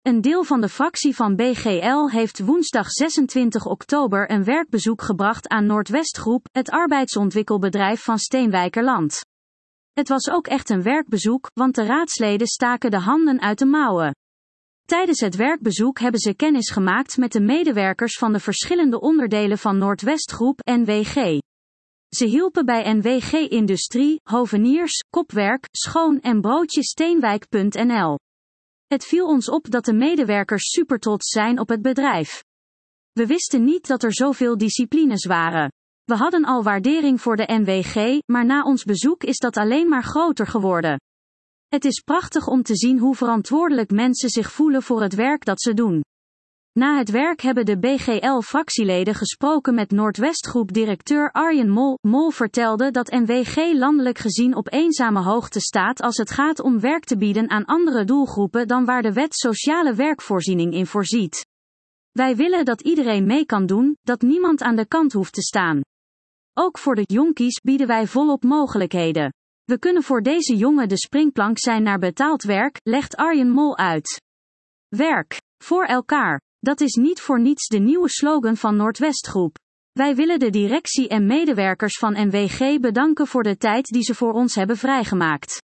Een deel van de fractie van BGL heeft woensdag 26 oktober een werkbezoek gebracht aan Noordwestgroep, het arbeidsontwikkelbedrijf van Steenwijkerland. Het was ook echt een werkbezoek, want de raadsleden staken de handen uit de mouwen. Tijdens het werkbezoek hebben ze kennis gemaakt met de medewerkers van de verschillende onderdelen van Noordwestgroep NWG. Ze hielpen bij NWG Industrie, Hoveniers, Kopwerk, Schoon en Broodje Steenwijk.nl. Het viel ons op dat de medewerkers supertrots zijn op het bedrijf. We wisten niet dat er zoveel disciplines waren. We hadden al waardering voor de NWG, maar na ons bezoek is dat alleen maar groter geworden. Het is prachtig om te zien hoe verantwoordelijk mensen zich voelen voor het werk dat ze doen. Na het werk hebben de BGL-fractieleden gesproken met Noordwestgroep-directeur Arjen Mol. Mol vertelde dat NWG landelijk gezien op eenzame hoogte staat als het gaat om werk te bieden aan andere doelgroepen dan waar de wet sociale werkvoorziening in voorziet. Wij willen dat iedereen mee kan doen, dat niemand aan de kant hoeft te staan. Ook voor de jonkies bieden wij volop mogelijkheden. We kunnen voor deze jongen de springplank zijn naar betaald werk, legt Arjen Mol uit. Werk. Voor elkaar. Dat is niet voor niets de nieuwe slogan van Noordwestgroep. Wij willen de directie en medewerkers van NWG bedanken voor de tijd die ze voor ons hebben vrijgemaakt.